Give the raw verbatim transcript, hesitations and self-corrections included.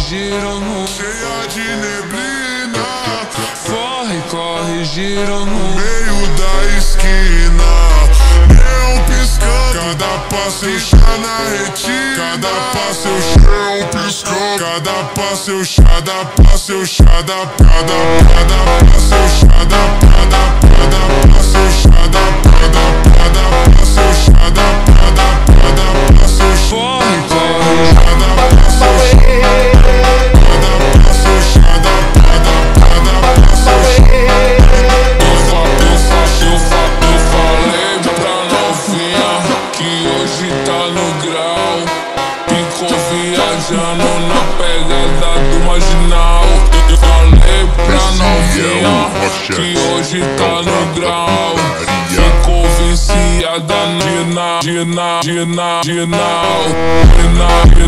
girando, cheia de neblina. corre, corre, girando, Meio da esquina, neon piscando. Cada passo eu chá na retina. Cada passo eu chão piscando. Cada passo eu chá, cada passo eu chá, cada cada passo eu chá, cada cada passo eu chá, cada cada passo eu chá, cada cada passo eu chá. corre, corre, Cada passo eu chá, cada passo eu chá, cada cada passo eu chá. Eu fa, eu fa, eu fa, eu falei pra novinha que hoje tá no grau. Ficou viajando na pegada do marginal. Eu falei pra novinha que hoje tá no grau. Ficou viciada de na, de na, de na, de na, de na, de